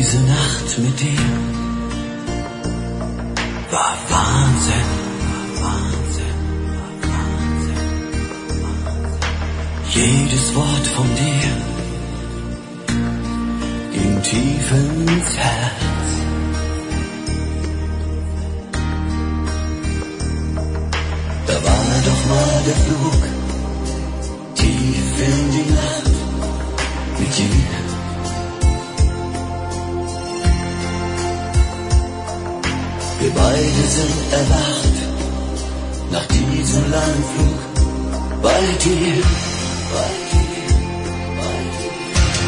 Diese Nacht mit dir war Wahnsinn, Wahnsinn, Wahnsinn. Jedes Wort von dir ging tief ins Herz. Da war doch mal der Flug tief in die Nacht mit dir. Wir beide sind erwacht nach diesem langen Flug bei dir, bei dir, bei dir.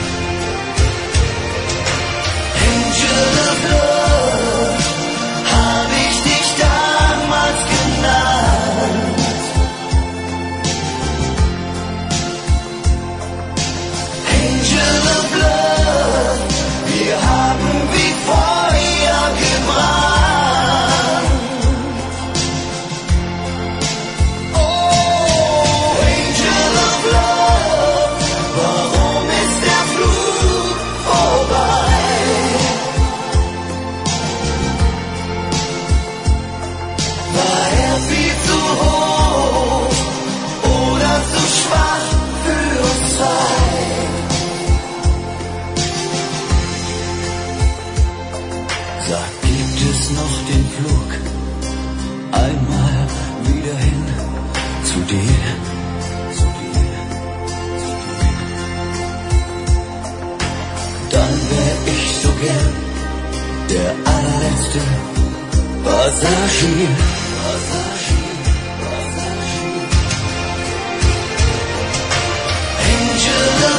Angel of Love, hab ich dich damals genannt. Angel of Love, wir haben wie Feuer gebrannt. Sag, gibt es noch den Flug einmal wieder hin zu dir, zu dir, zu dir? Dann wär ich so gern der allerletzte Passagier, Passagier, Passagier. Angel